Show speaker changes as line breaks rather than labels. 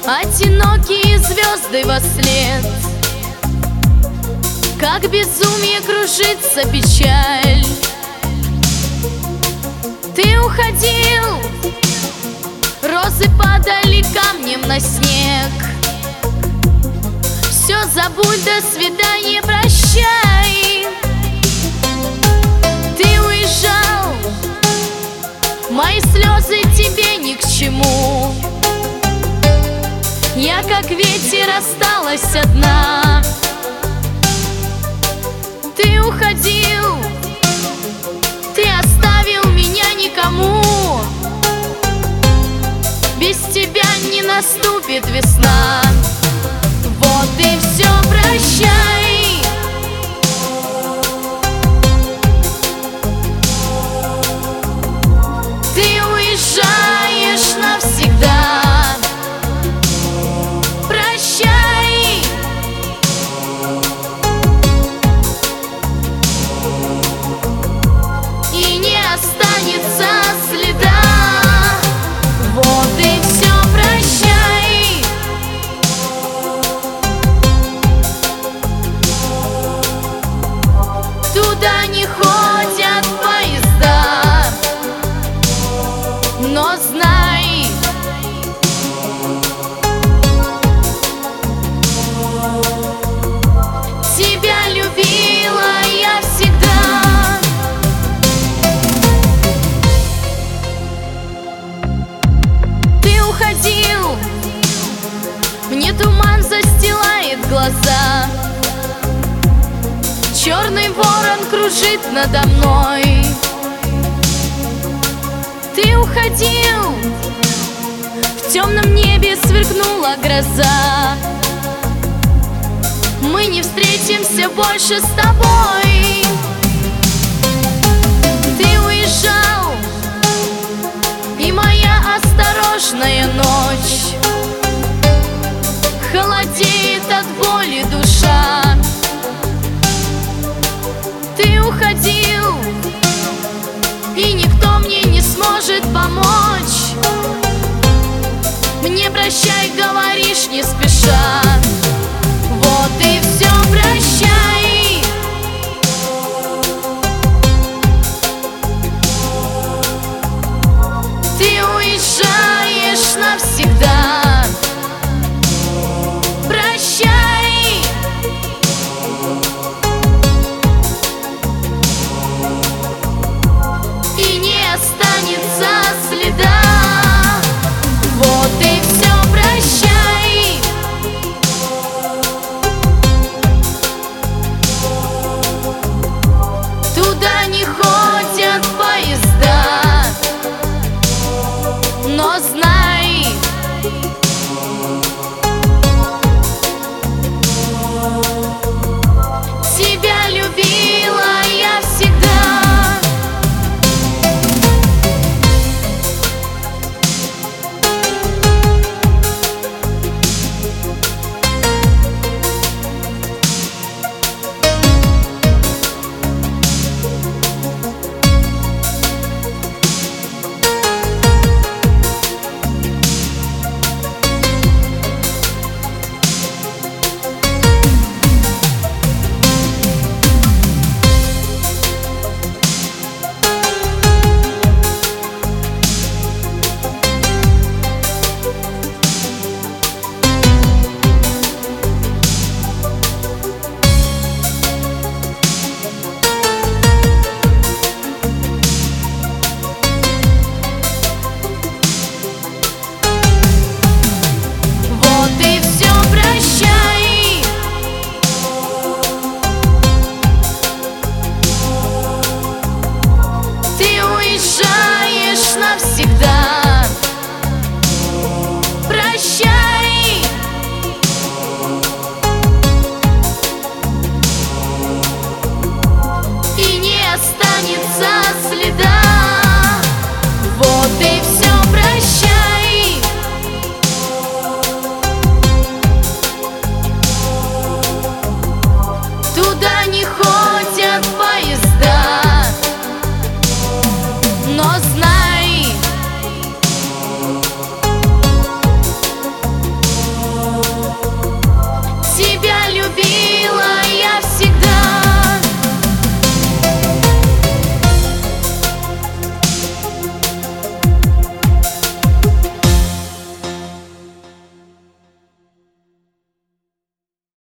Одинокие звезды вослед, как безумие кружится печаль. Ты уходил, розы падали камнем на снег. Все забудь, до свидания, прощай. Ты уезжал, мои слезы тебе ни к чему. Я как ветер осталась одна. Ты уходил, ты оставил меня никому. Без тебя не наступит весна. Вот и все, прощай. Ты уезжаешь навсегда. Прощай. И не останется следа. Вот и все, прощай. Туда не ходят поезда, но знай, тебя любила я всегда. Ты уходил, мне туман застилает глаза. Черный ворон кружит надо мной. Ты уходил, в темном небе сверкнула гроза. Мы не встретимся больше с тобой. Ты уезжал, и моя осторожная ночь холодеет от боли душа. Ты уходил, и никто мне не сможет помочь. Мне прощай говоришь не спеша. Вот и все, прощай. Ты уезжаешь навсегда. Прощай. И не останется следа. Вот и все, прощай. Туда не ходят поезда, но знай, тебя любила я всегда. Уезжаешь навсегда. Прощай.